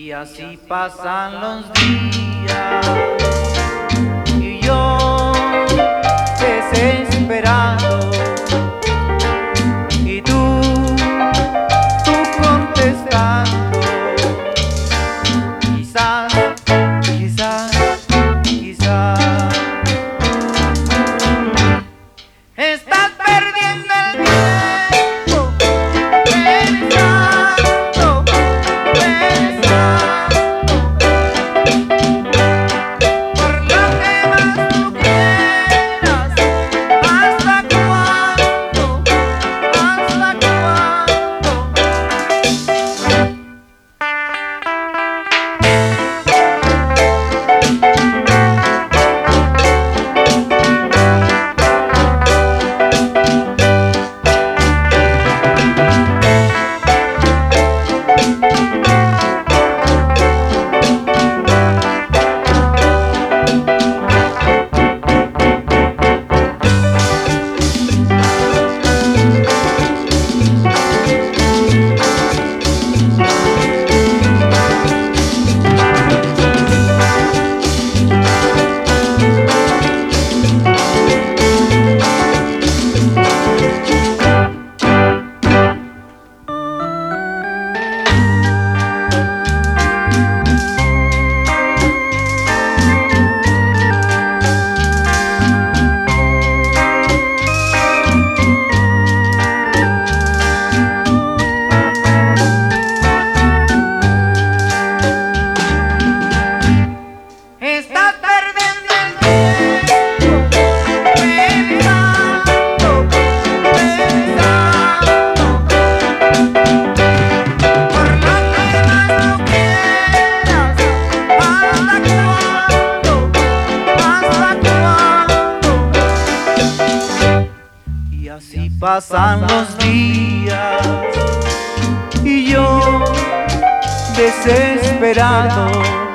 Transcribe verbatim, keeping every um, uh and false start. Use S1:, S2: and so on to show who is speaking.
S1: Y así pasan los días y yo desesperado, y tú, tú contestando, quizás, quizás, quizás estás perdiendo el tiempo pensando, pensando por lo que más tú quieras. ¿Hasta cuándo? ¿Hasta cuándo? Estás perdiendo el tiempo pensando, pensando por lo que más tú quieras. ¿Hasta cuándo? ¿Hasta cuándo? Y así pasan los días y yo desesperado,